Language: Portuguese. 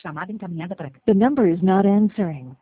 Chamada encaminhada para... The number is not answering.